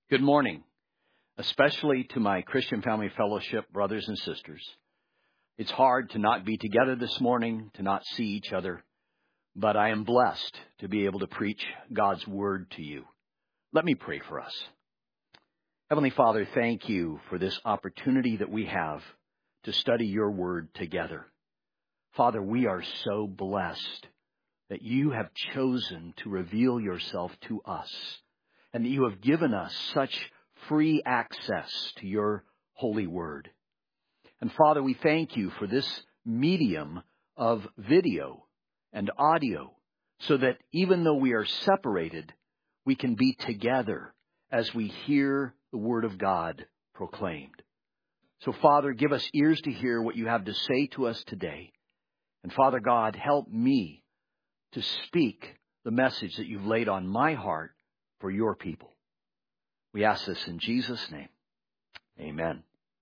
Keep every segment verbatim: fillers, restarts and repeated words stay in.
Good morning, especially to my Christian Family Fellowship brothers and sisters. It's hard to not be together this morning, to not see each other, but I am blessed to be able to preach God's Word to you. Let me pray for us. Heavenly Father, thank you for this opportunity that we have to study your Word together. Father, we are so blessed that you have chosen to reveal yourself to us, and that you have given us such free access to your holy word. And Father, we thank you for this medium of video and audio, so that even though we are separated, we can be together as we hear the word of God proclaimed. So Father, give us ears to hear what you have to say to us today. And Father God, help me to speak the message that you've laid on my heart for your people. We ask this in Jesus' name. Amen.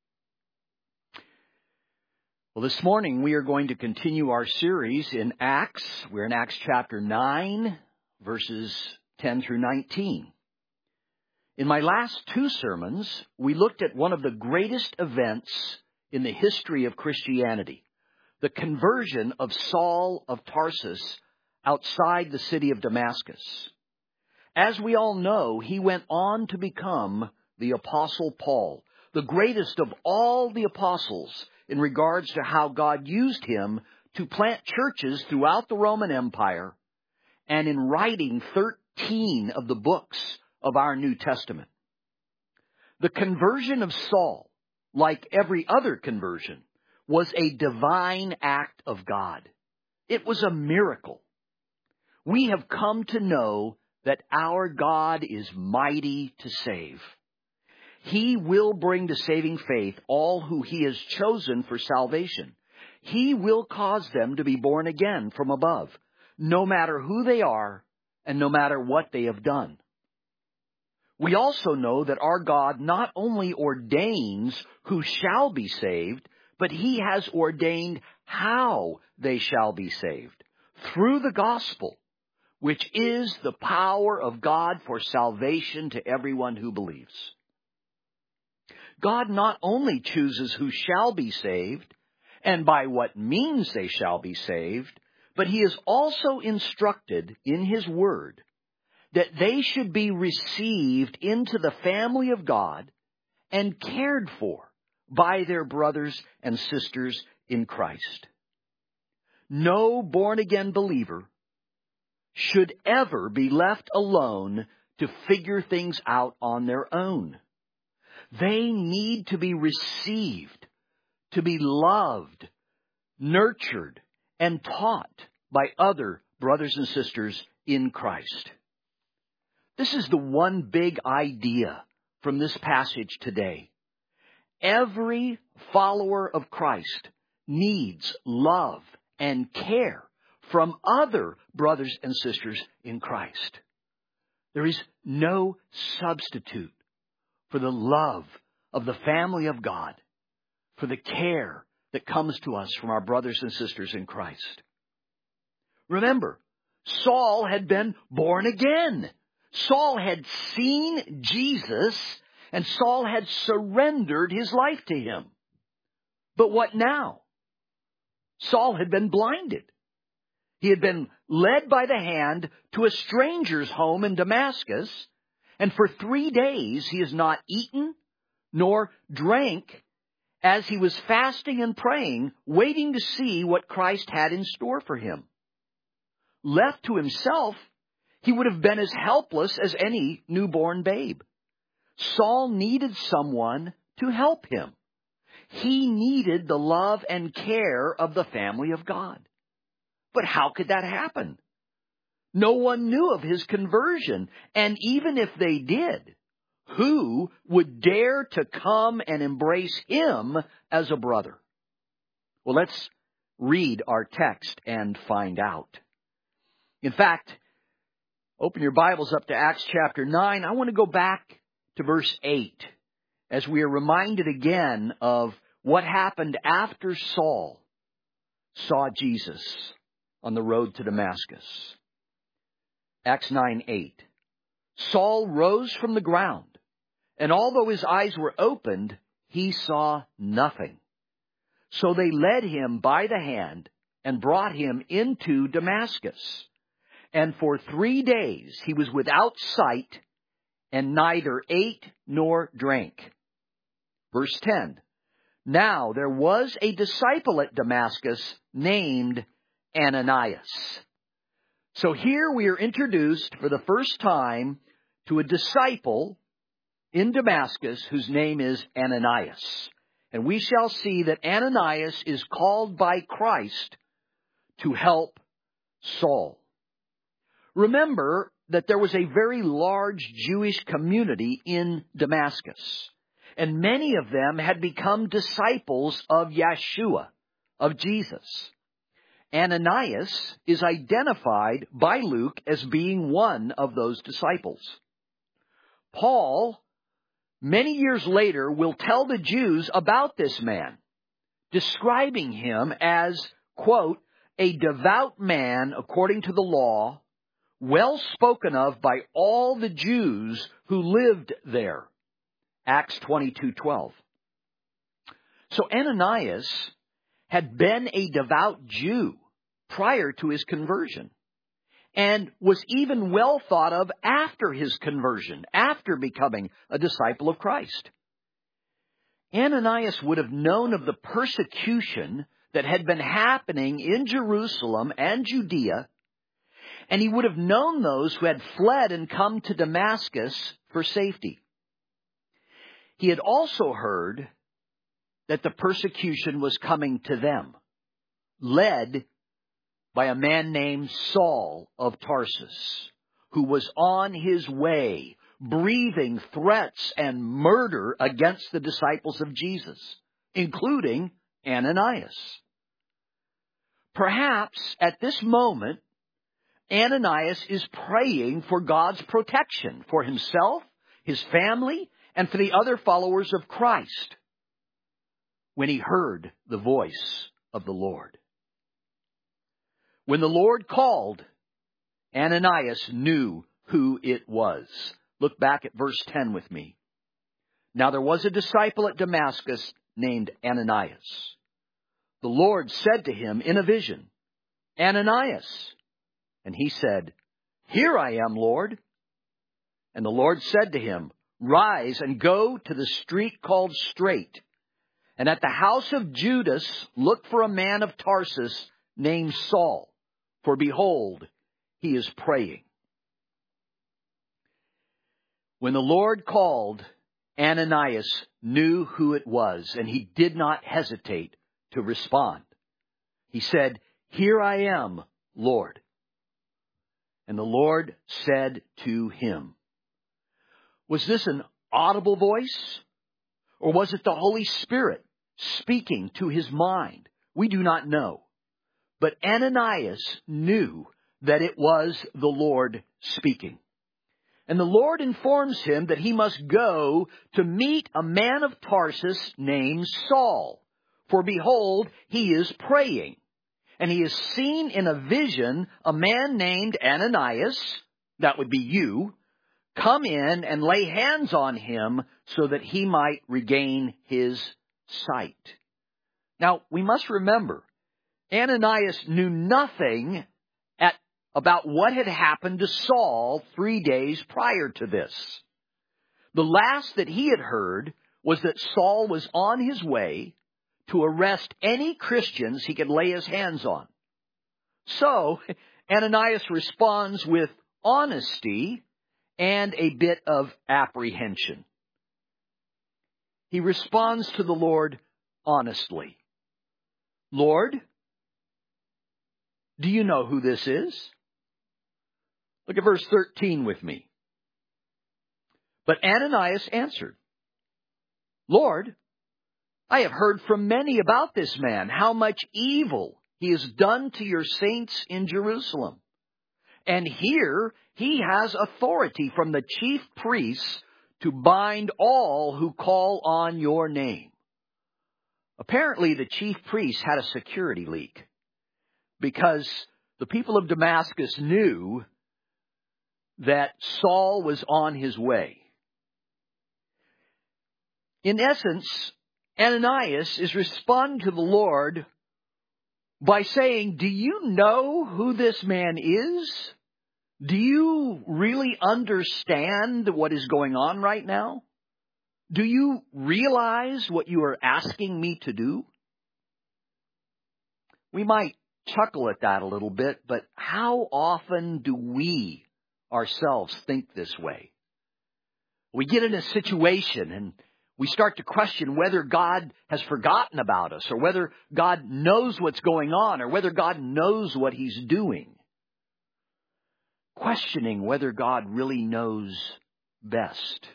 Well, this morning we are going to continue our series in Acts. We're in Acts chapter nine, verses ten through nineteen. In my last two sermons, we looked at one of the greatest events in the history of Christianity, the conversion of Saul of Tarsus outside the city of Damascus. As we all know, he went on to become the Apostle Paul, the greatest of all the apostles in regards to how God used him to plant churches throughout the Roman Empire and in writing thirteen of the books of our New Testament. The conversion of Saul, like every other conversion, was a divine act of God. It was a miracle. We have come to know that our God is mighty to save. He will bring to saving faith all who he has chosen for salvation. He will cause them to be born again from above, no matter who they are and no matter what they have done. We also know that our God not only ordains who shall be saved, but he has ordained how they shall be saved through the gospel, which is the power of God for salvation to everyone who believes. God not only chooses who shall be saved and by what means they shall be saved, but he is also instructed in his word that they should be received into the family of God and cared for by their brothers and sisters in Christ. No born-again believer should ever be left alone to figure things out on their own. They need to be received, to be loved, nurtured, and taught by other brothers and sisters in Christ. This is the one big idea from this passage today. Every follower of Christ needs love and care from other brothers and sisters in Christ. There is no substitute for the love of the family of God, for the care that comes to us from our brothers and sisters in Christ. Remember, Saul had been born again. Saul had seen Jesus, and Saul had surrendered his life to him. But what now? Saul had been blinded. He had been led by the hand to a stranger's home in Damascus, and for three days he has not eaten nor drank as he was fasting and praying, waiting to see what Christ had in store for him. Left to himself, he would have been as helpless as any newborn babe. Saul needed someone to help him. He needed the love and care of the family of God. But how could that happen? No one knew of his conversion, and even if they did, who would dare to come and embrace him as a brother? Well, let's read our text and find out. In fact, open your Bibles up to Acts chapter nine. I want to go back to verse eight as we are reminded again of what happened after Saul saw Jesus on the road to Damascus. Acts nine eight. Saul rose from the ground and although his eyes were opened, he saw nothing. So they led him by the hand and brought him into Damascus. And for three days he was without sight and neither ate nor drank. Verse ten. Now there was a disciple at Damascus named Ananias. So here we are introduced for the first time to a disciple in Damascus whose name is Ananias. And we shall see that Ananias is called by Christ to help Saul. Remember that there was a very large Jewish community in Damascus, and many of them had become disciples of Yeshua, of Jesus. Ananias is identified by Luke as being one of those disciples. Paul, many years later, will tell the Jews about this man, describing him as, quote, a devout man according to the law, well spoken of by all the Jews who lived there. Acts twenty-two twelve. So Ananias had been a devout Jew prior to his conversion, and was even well thought of after his conversion, after becoming a disciple of Christ. Ananias would have known of the persecution that had been happening in Jerusalem and Judea, and he would have known those who had fled and come to Damascus for safety. He had also heard that the persecution was coming to them, led by a man named Saul of Tarsus, who was on his way, breathing threats and murder against the disciples of Jesus, including Ananias. Perhaps at this moment, Ananias is praying for God's protection for himself, his family, and for the other followers of Christ when he heard the voice of the Lord. When the Lord called, Ananias knew who it was. Look back at verse ten with me. Now there was a disciple at Damascus named Ananias. The Lord said to him in a vision, Ananias. And he said, Here I am, Lord. And the Lord said to him, Rise and go to the street called Straight, and at the house of Judas look for a man of Tarsus named Saul, for behold, he is praying. When the Lord called, Ananias knew who it was, and he did not hesitate to respond. He said, Here I am, Lord. And the Lord said to him. Was this an audible voice? Or was it the Holy Spirit speaking to his mind? We do not know. But Ananias knew that it was the Lord speaking. And the Lord informs him that he must go to meet a man of Tarsus named Saul. For behold, he is praying. And he has seen in a vision a man named Ananias, that would be you, come in and lay hands on him so that he might regain his sight. Now, we must remember, Ananias knew nothing at, about what had happened to Saul three days prior to this. The last that he had heard was that Saul was on his way to arrest any Christians he could lay his hands on. So, Ananias responds with honesty and a bit of apprehension. He responds to the Lord honestly. Lord, do you know who this is? Look at verse thirteen with me. But Ananias answered, Lord, I have heard from many about this man, how much evil he has done to your saints in Jerusalem. And here he has authority from the chief priests to bind all who call on your name. Apparently, the chief priests had a security leak because the people of Damascus knew that Saul was on his way. In essence, Ananias is responding to the Lord by saying, do you know who this man is? Do you really understand what is going on right now? Do you realize what you are asking me to do? We might chuckle at that a little bit, but how often do we ourselves think this way? We get in a situation and we start to question whether God has forgotten about us, or whether God knows what's going on, or whether God knows what He's doing. Questioning whether God really knows best.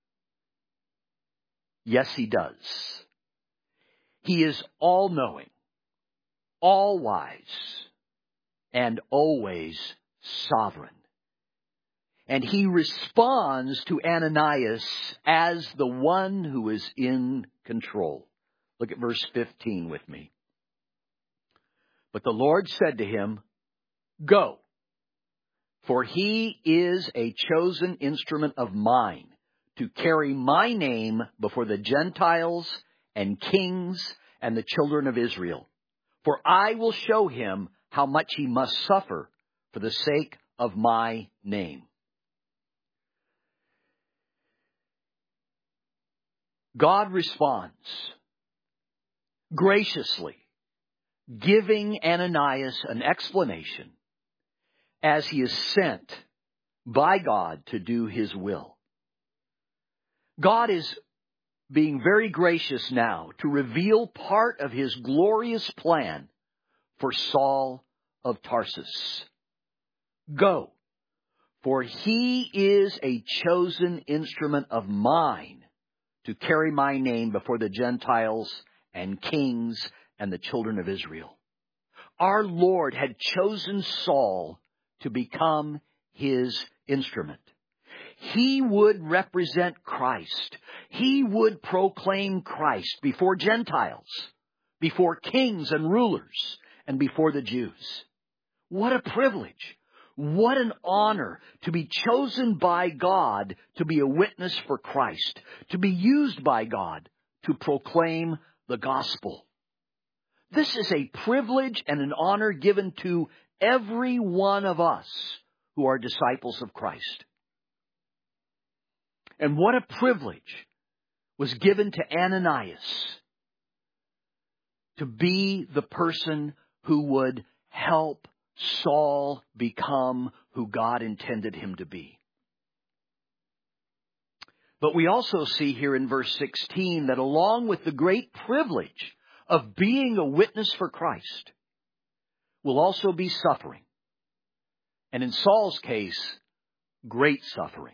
Yes, He does. He is all-knowing, all-wise, and always sovereign. And He responds to Ananias as the one who is in control. Look at verse fifteen with me. But the Lord said to him, go, for he is a chosen instrument of mine to carry my name before the Gentiles and kings and the children of Israel. For I will show him how much he must suffer for the sake of my name. God responds graciously, giving Ananias an explanation as he is sent by God to do His will. God is being very gracious now to reveal part of His glorious plan for Saul of Tarsus. Go, for he is a chosen instrument of mine to carry my name before the Gentiles and kings and the children of Israel. Our Lord had chosen Saul to become His instrument. He would represent Christ. He would proclaim Christ before Gentiles, before kings and rulers, and before the Jews. What a privilege! What an honor to be chosen by God to be a witness for Christ, to be used by God to proclaim the gospel. This is a privilege and an honor given to every one of us who are disciples of Christ. And what a privilege was given to Ananias to be the person who would help Saul become who God intended him to be. But we also see here in verse sixteen that along with the great privilege of being a witness for Christ will also be suffering. And in Saul's case, great suffering.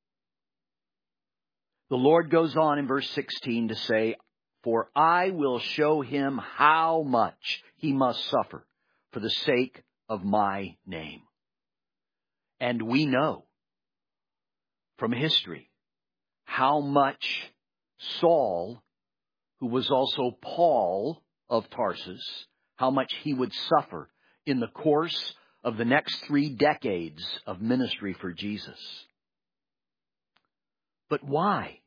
The Lord goes on in verse sixteen to say, for I will show him how much he must suffer for the sake of my name. And we know from history how much Saul, who was also Paul of Tarsus, how much he would suffer in the course of the next three decades of ministry for Jesus. But why?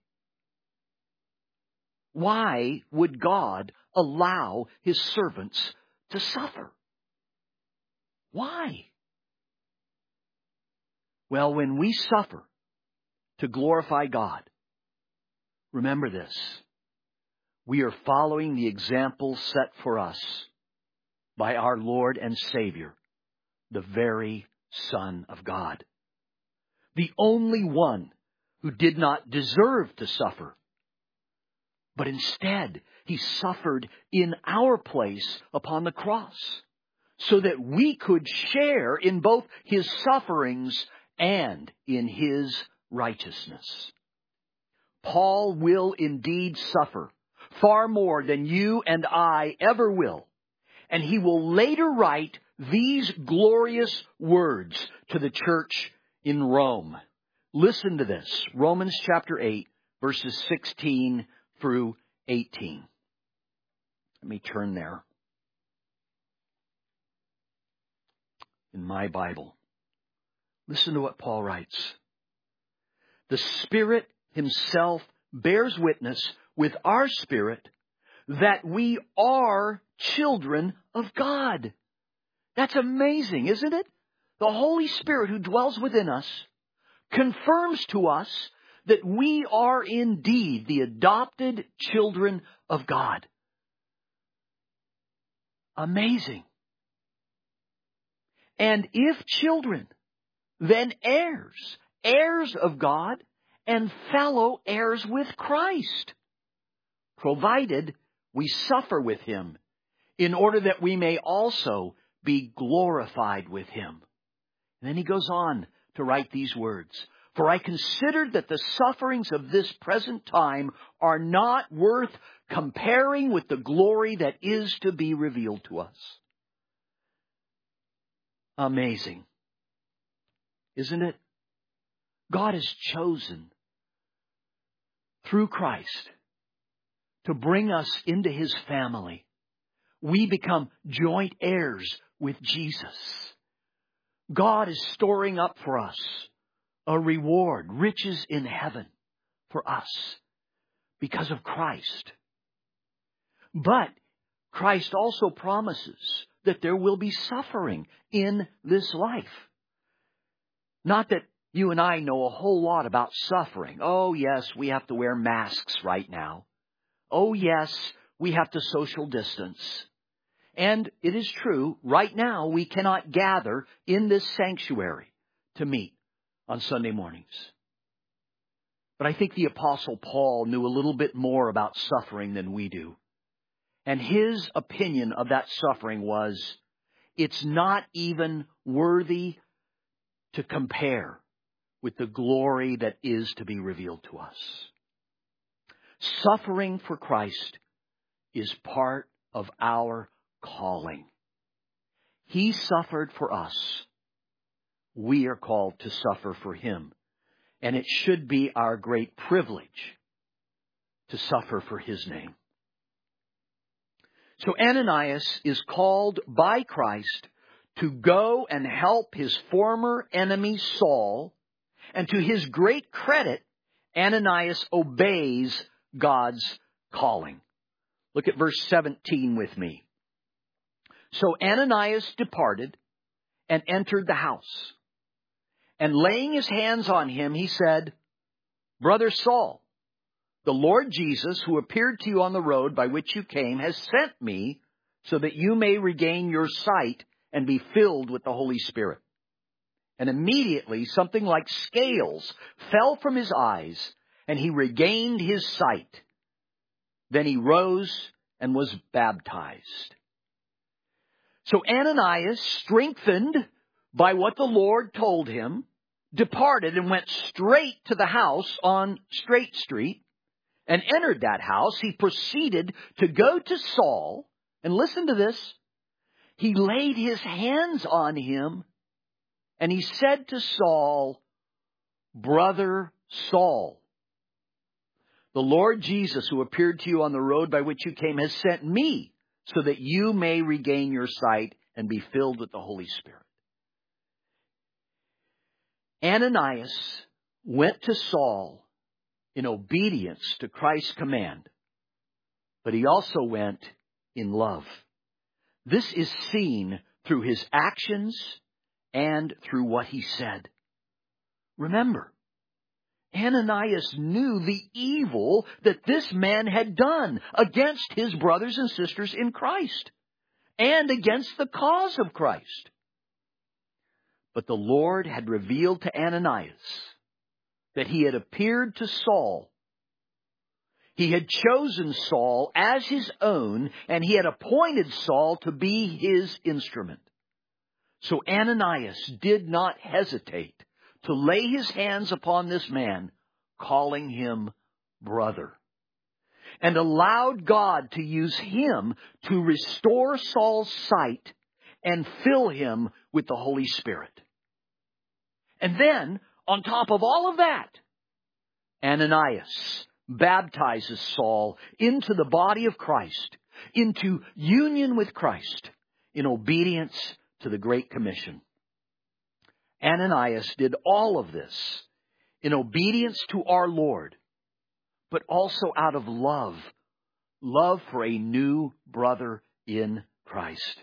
Why would God allow His servants to suffer? Why? Well, when we suffer to glorify God, remember this. We are following the example set for us by our Lord and Savior, the very Son of God. The only one who did not deserve to suffer, but instead He suffered in our place upon the cross, so that we could share in both His sufferings and in His righteousness. Paul will indeed suffer far more than you and I ever will. And he will later write these glorious words to the church in Rome. Listen to this. Romans chapter eight, verses sixteen through eighteen. Let me turn there in my Bible. Listen to what Paul writes. The Spirit Himself bears witness with our spirit that we are children of God. That's amazing, isn't it? The Holy Spirit who dwells within us confirms to us that we are indeed the adopted children of God. Amazing. And if children, then heirs, heirs of God and fellow heirs with Christ, provided we suffer with Him, in order that we may also be glorified with Him. And then he goes on to write these words. For I consider that the sufferings of this present time are not worth comparing with the glory that is to be revealed to us. Amazing. Isn't it? God has chosen through Christ to bring us into His family. We become joint heirs with Jesus. God is storing up for us a reward, riches in heaven for us because of Christ. But Christ also promises that there will be suffering in this life. Not that you and I know a whole lot about suffering. Oh, yes, we have to wear masks right now. Oh, yes, we have to social distance. And it is true, right now we cannot gather in this sanctuary to meet on Sunday mornings. But I think the Apostle Paul knew a little bit more about suffering than we do. And his opinion of that suffering was, it's not even worthy to compare with the glory that is to be revealed to us. Suffering for Christ is part of our calling. He suffered for us. We are called to suffer for Him. And it should be our great privilege to suffer for His name. So Ananias is called by Christ to go and help his former enemy Saul. And to his great credit, Ananias obeys God's calling. Look at verse seventeen with me. So Ananias departed and entered the house. And laying his hands on him, he said, Brother Saul, the Lord Jesus, who appeared to you on the road by which you came, has sent me so that you may regain your sight and be filled with the Holy Spirit. And immediately something like scales fell from his eyes, and he regained his sight. Then he rose and was baptized. So Ananias, strengthened by what the Lord told him, departed and went straight to the house on Straight Street, and entered that house. He proceeded to go to Saul, and listen to this, he laid his hands on him, and he said to Saul, Brother Saul, the Lord Jesus, who appeared to you on the road by which you came, has sent me so that you may regain your sight and be filled with the Holy Spirit. Ananias went to Saul in obedience to Christ's command, but he also went in love. This is seen through his actions and through what he said. Remember, Ananias knew the evil that this man had done against his brothers and sisters in Christ and against the cause of Christ. But the Lord had revealed to Ananias that he had appeared to Saul. He had chosen Saul as his own, and he had appointed Saul to be his instrument. So Ananias did not hesitate to lay his hands upon this man, calling him brother, and allowed God to use him to restore Saul's sight and fill him with the Holy Spirit. And then, on top of all of that, Ananias baptizes Saul into the body of Christ, into union with Christ, in obedience to the Great Commission. Ananias did all of this in obedience to our Lord, but also out of love. Love for a new brother in Christ.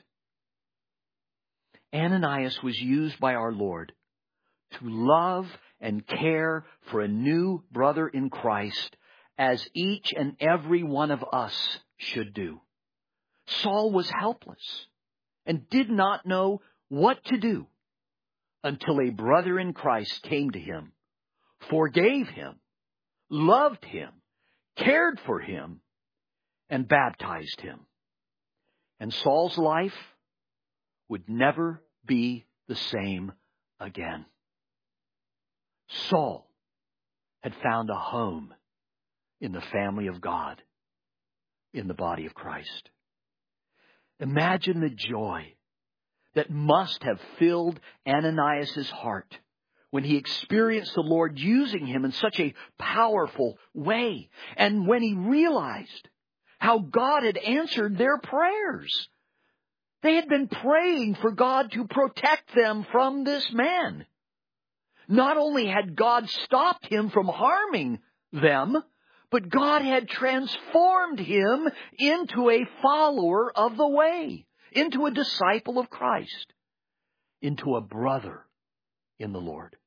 Ananias was used by our Lord to love and care for a new brother in Christ, as each and every one of us should do. Saul was helpless and did not know what to do until a brother in Christ came to him, forgave him, loved him, cared for him, and baptized him. And Saul's life would never be the same again. Saul had found a home in the family of God, in the body of Christ. Imagine the joy that must have filled Ananias' heart when he experienced the Lord using him in such a powerful way, and when he realized how God had answered their prayers. They had been praying for God to protect them from this man. Not only had God stopped him from harming them, but God had transformed him into a follower of the way, into a disciple of Christ, into a brother in the Lord.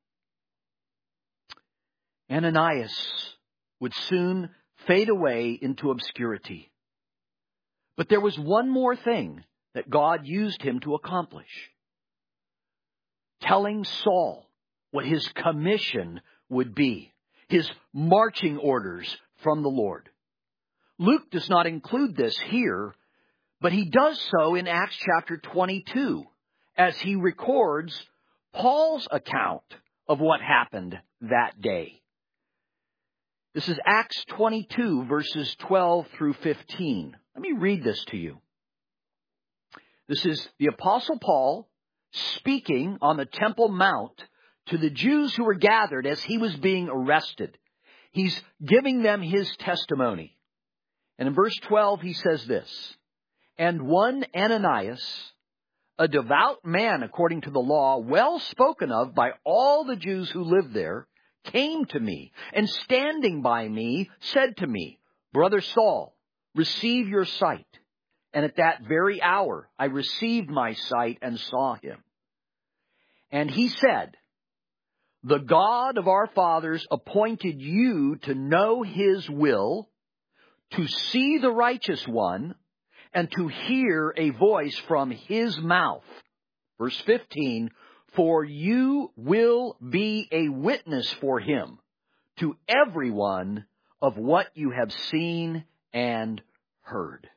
Ananias would soon fade away into obscurity. But there was one more thing that God used him to accomplish: telling Saul what his commission would be, his marching orders from the Lord. Luke does not include this here, but he does so in Acts chapter twenty-two, as he records Paul's account of what happened that day. This is Acts twenty-two, verses twelve through fifteen. Let me read this to you. This is the Apostle Paul speaking on the Temple Mount to the Jews who were gathered as he was being arrested. He's giving them his testimony. And in verse twelve, he says this: "And one Ananias, a devout man according to the law, well spoken of by all the Jews who lived there, came to me, and standing by me, said to me, 'Brother Saul, receive your sight.' And at that very hour I received my sight and saw him. And he said, 'The God of our fathers appointed you to know his will, to see the righteous one, and to hear a voice from his mouth.'" Verse fifteen, "For you will be a witness for him to everyone of what you have seen and heard."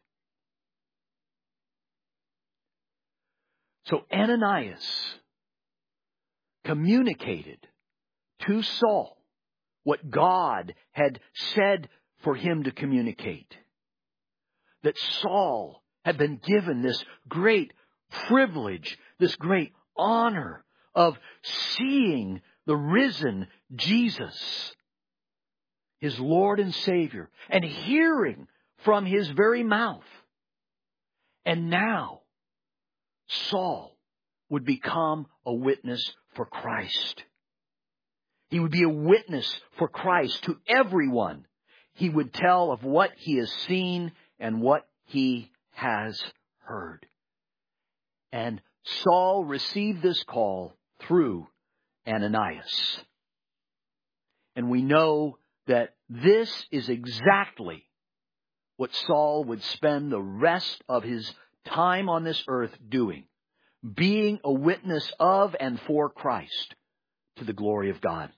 So Ananias communicated to Saul what God had said for him to communicate. That Saul had been given this great privilege, this great honor of seeing the risen Jesus, his Lord and Savior, and hearing from his very mouth. And now Saul would become a witness for Christ. He would be a witness for Christ to everyone. He would tell of what he has seen and what he has heard. And Saul received this call through Ananias. And we know that this is exactly what Saul would spend the rest of his time on this earth doing, being a witness of and for Christ to the glory of God.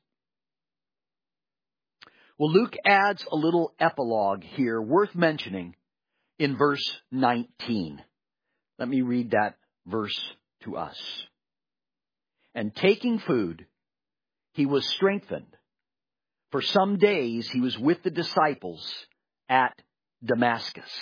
Well, Luke adds a little epilogue here worth mentioning in verse nineteen. Let me read that verse to us. "And taking food, he was strengthened. For some days he was with the disciples at Damascus."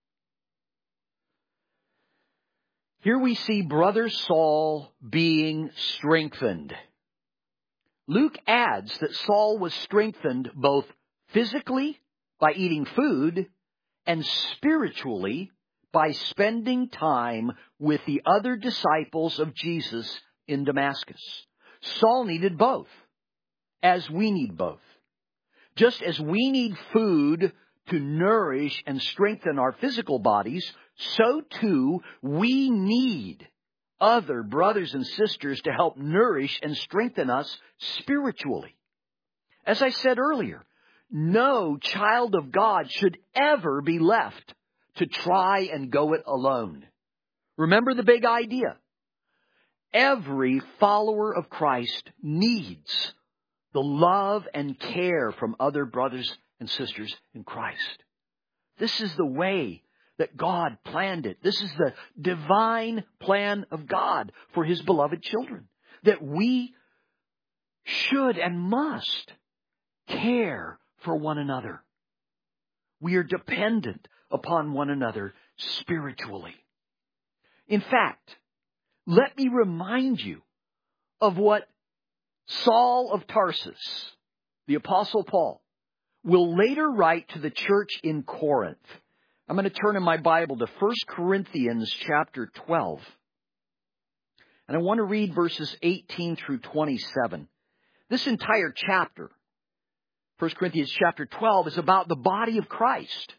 Here we see Brother Saul being strengthened. Luke adds that Saul was strengthened both physically by eating food and spiritually by spending time with the other disciples of Jesus in Damascus. Saul needed both, as we need both. Just as we need food to nourish and strengthen our physical bodies, so too we need other brothers and sisters to help nourish and strengthen us spiritually. As I said earlier, no child of God should ever be left to try and go it alone. Remember the big idea. Every follower of Christ needs the love and care from other brothers and sisters in Christ. This is the way that God planned it. This is the divine plan of God for His beloved children. That we should and must care for one another. We are dependent upon one another spiritually. In fact, let me remind you of what Saul of Tarsus, the Apostle Paul, will later write to the church in Corinth. I'm going to turn in my Bible to First Corinthians chapter twelve. And I want to read verses eighteen through twenty-seven. This entire chapter, First Corinthians chapter twelve, is about the body of Christ.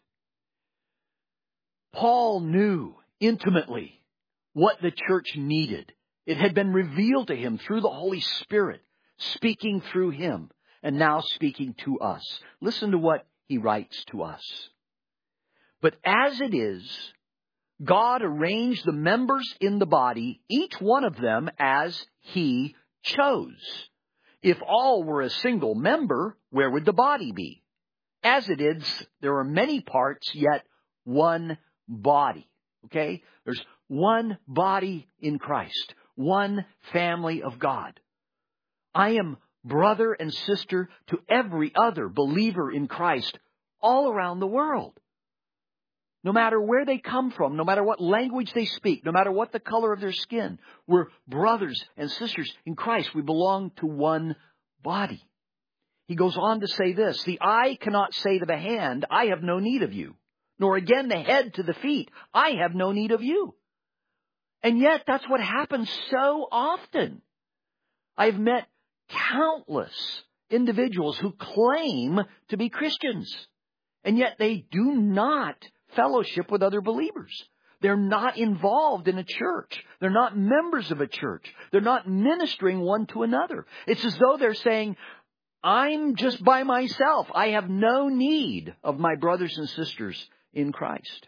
Paul knew intimately what the church needed. It had been revealed to him through the Holy Spirit, speaking through him, and now speaking to us. Listen to what he writes to us. But as it is, God arranged the members in the body, each one of them as He chose. If all were a single member, where would the body be? As it is, there are many parts, yet one body. Okay? There's one body in Christ. One family of God. I am brother and sister to every other believer in Christ all around the world. No matter where they come from, no matter what language they speak, no matter what the color of their skin, we're brothers and sisters in Christ. We belong to one body. He goes on to say this, the eye cannot say to the hand, I have no need of you, nor again the head to the feet, I have no need of you. And yet that's what happens so often. I've met countless individuals who claim to be Christians, and yet they do not fellowship with other believers. They're not involved in a church. They're not members of a church. They're not ministering one to another. It's as though they're saying, I'm just by myself. I have no need of my brothers and sisters in Christ.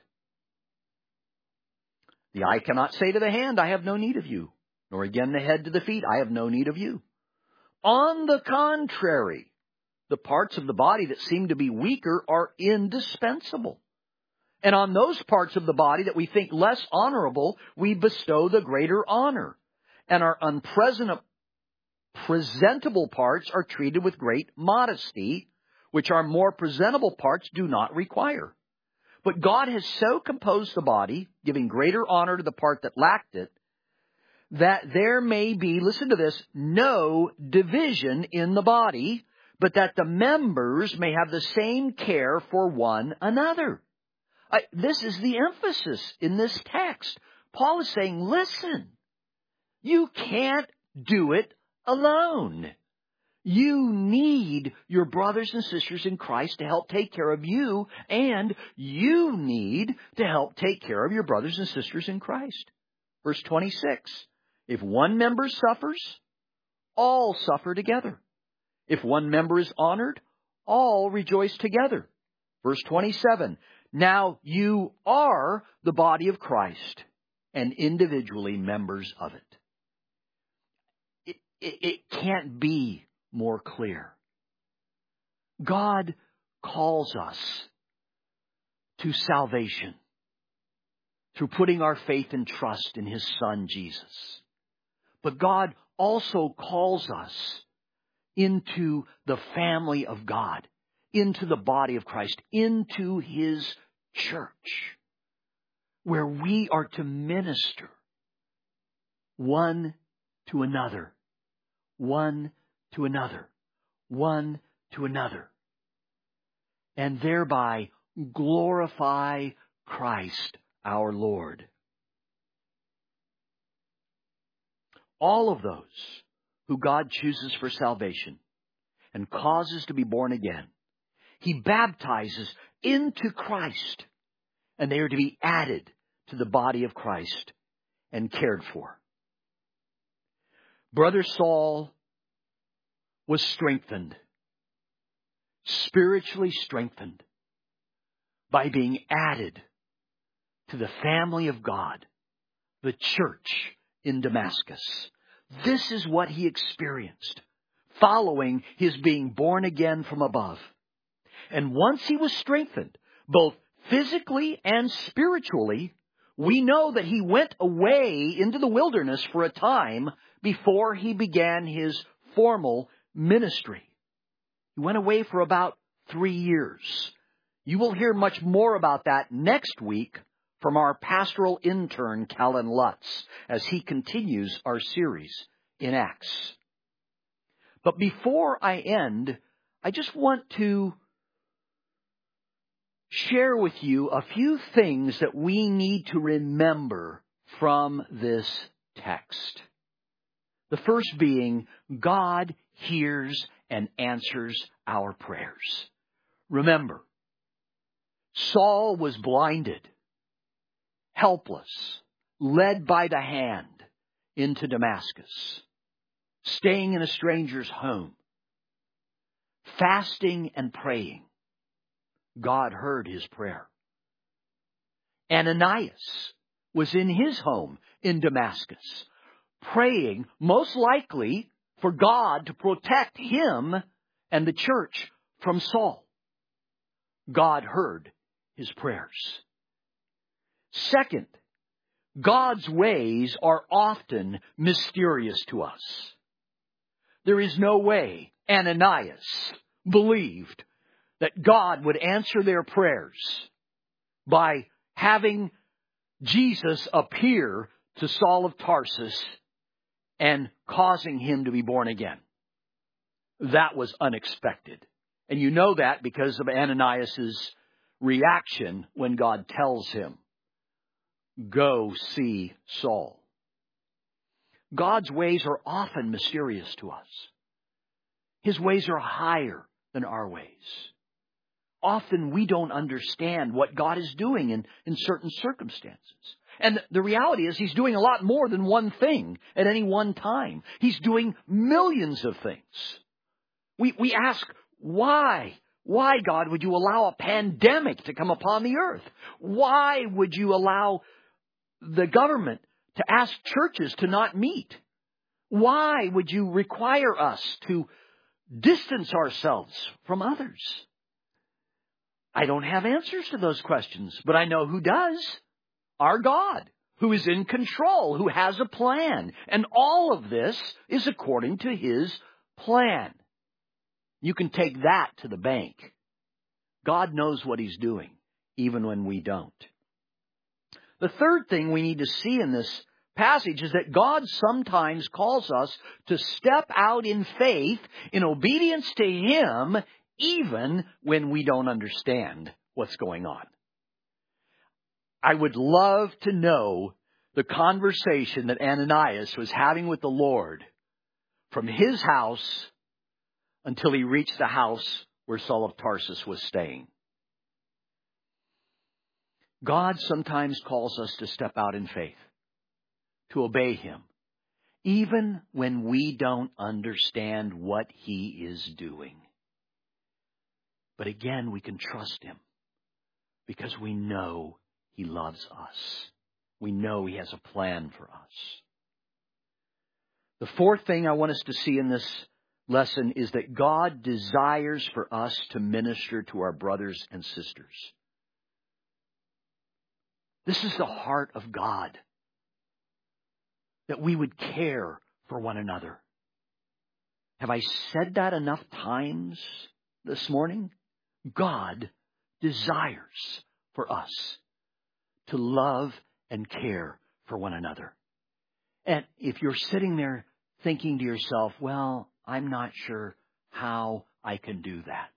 The eye cannot say to the hand, I have no need of you. Nor again the head to the feet, I have no need of you. On the contrary, the parts of the body that seem to be weaker are indispensable. And on those parts of the body that we think less honorable, we bestow the greater honor. And our unpresentable presentable parts are treated with great modesty, which our more presentable parts do not require. But God has so composed the body, giving greater honor to the part that lacked it, that there may be, listen to this, no division in the body, but that the members may have the same care for one another. I, this is the emphasis in this text. Paul is saying, listen, you can't do it alone. You need your brothers and sisters in Christ to help take care of you, and you need to help take care of your brothers and sisters in Christ. Verse twenty-six, if one member suffers, all suffer together. If one member is honored, all rejoice together. Verse twenty-seven, now you are the body of Christ and individually members of it. It, it, it can't be more clear. God calls us to salvation through putting our faith and trust in His Son, Jesus. But God also calls us into the family of God, into the body of Christ, into His church, where we are to minister one to another, one to another, one to another, and thereby glorify Christ our Lord. All of those who God chooses for salvation and causes to be born again He baptizes into Christ, and they are to be added to the body of Christ and cared for. Brother Saul was strengthened, spiritually strengthened, by being added to the family of God, the church in Damascus. This is what he experienced following his being born again from above. And once he was strengthened, both physically and spiritually, we know that he went away into the wilderness for a time before he began his formal ministry. He went away for about three years. You will hear much more about that next week from our pastoral intern, Callan Lutz, as he continues our series in Acts. But before I end, I just want to share with you a few things that we need to remember from this text. The first being, God hears and answers our prayers. Remember, Saul was blinded, helpless, led by the hand into Damascus, staying in a stranger's home, fasting and praying. God heard his prayer. Ananias was in his home in Damascus, praying most likely for God to protect him and the church from Saul. God heard his prayers. Second, God's ways are often mysterious to us. There is no way Ananias believed that God would answer their prayers by having Jesus appear to Saul of Tarsus and causing him to be born again. That was unexpected. And you know that because of Ananias' reaction when God tells him, "Go see Saul." God's ways are often mysterious to us. His ways are higher than our ways. Often we don't understand what God is doing in, in certain circumstances. And the reality is He's doing a lot more than one thing at any one time. He's doing millions of things. We, we ask, why? Why, God, would you allow a pandemic to come upon the earth? Why would you allow the government to ask churches to not meet? Why would you require us to distance ourselves from others? I don't have answers to those questions, but I know who does. Our God, who is in control, who has a plan. And all of this is according to His plan. You can take that to the bank. God knows what He's doing, even when we don't. The third thing we need to see in this passage is that God sometimes calls us to step out in faith, in obedience to Him, even when we don't understand what's going on. I would love to know the conversation that Ananias was having with the Lord from his house until he reached the house where Saul of Tarsus was staying. God sometimes calls us to step out in faith, to obey Him, even when we don't understand what He is doing. But again, we can trust Him because we know He loves us. We know He has a plan for us. The fourth thing I want us to see in this lesson is that God desires for us to minister to our brothers and sisters. This is the heart of God, that we would care for one another. Have I said that enough times this morning? God desires for us to love and care for one another. And if you're sitting there thinking to yourself, well, I'm not sure how I can do that,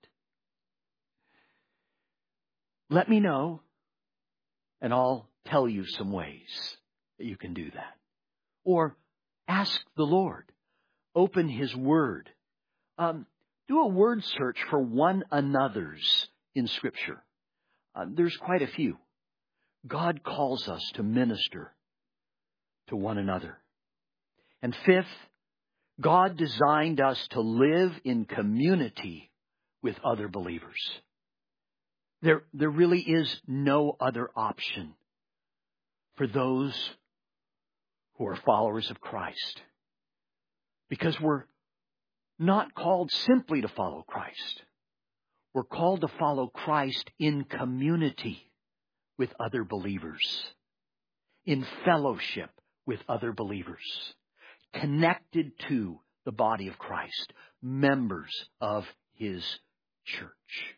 let me know, and I'll tell you some ways that you can do that. Or ask the Lord. Open His Word. Um, Do a word search for one another's in Scripture. Uh, there's quite a few. God calls us to minister to one another. And fifth, God designed us to live in community with other believers. There, there really is no other option for those who are followers of Christ. Because we're not called simply to follow Christ. We're called to follow Christ in community with other believers, in fellowship with other believers, connected to the body of Christ, members of His church.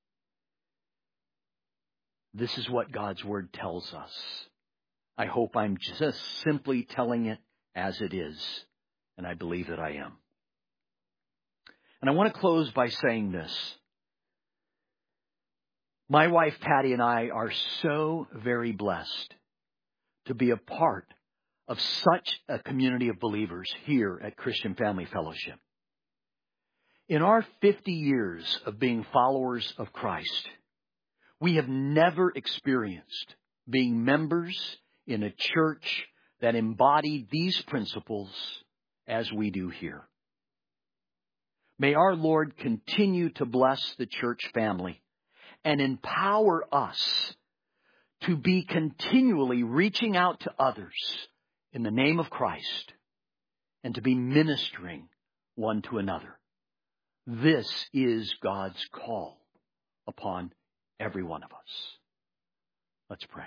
This is what God's Word tells us. I hope I'm just simply telling it as it is, and I believe that I am. And I want to close by saying this. My wife, Patty, and I are so very blessed to be a part of such a community of believers here at Christian Family Fellowship. In our fifty years of being followers of Christ, we have never experienced being members in a church that embodied these principles as we do here. May our Lord continue to bless the church family and empower us to be continually reaching out to others in the name of Christ and to be ministering one to another. This is God's call upon every one of us. Let's pray.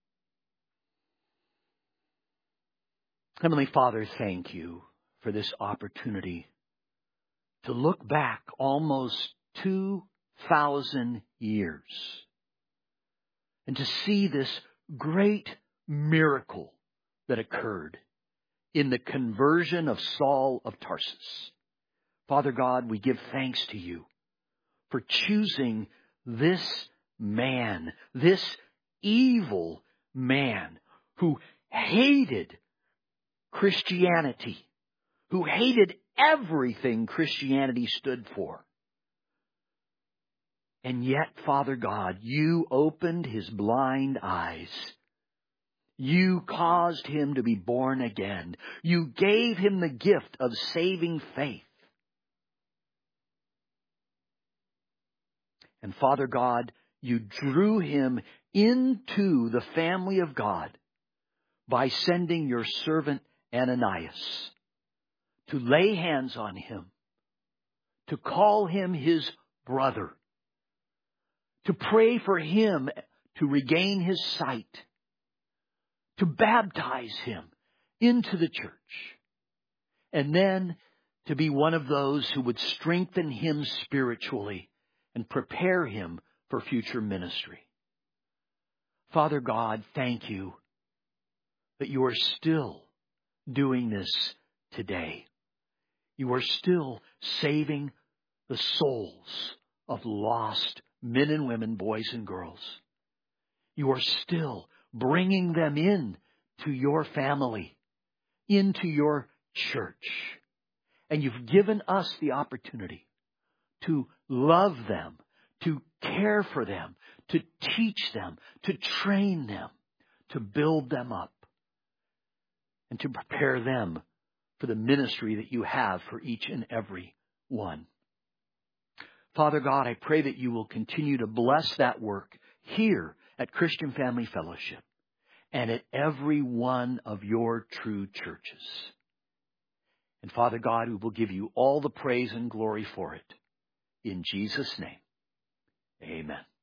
Heavenly Father, thank you for this opportunity to look back almost two thousand years and to see this great miracle that occurred in the conversion of Saul of Tarsus. Father God, we give thanks to you for choosing this man, this evil man who hated Christianity, who hated everything Christianity stood for. And yet, Father God, you opened his blind eyes. You caused him to be born again. You gave him the gift of saving faith. And Father God, you drew him into the family of God by sending your servant Ananias to lay hands on him, to call him his brother, to pray for him to regain his sight, to baptize him into the church, and then to be one of those who would strengthen him spiritually and prepare him for future ministry. Father God, thank you that you are still doing this today. You are still saving the souls of lost men and women, boys and girls. You are still bringing them in to your family, into your church. And you've given us the opportunity to love them, to care for them, to teach them, to train them, to build them up, and to prepare them for the ministry that you have for each and every one. Father God, I pray that you will continue to bless that work here at Christian Family Fellowship and at every one of your true churches. And Father God, we will give you all the praise and glory for it. In Jesus' name, amen.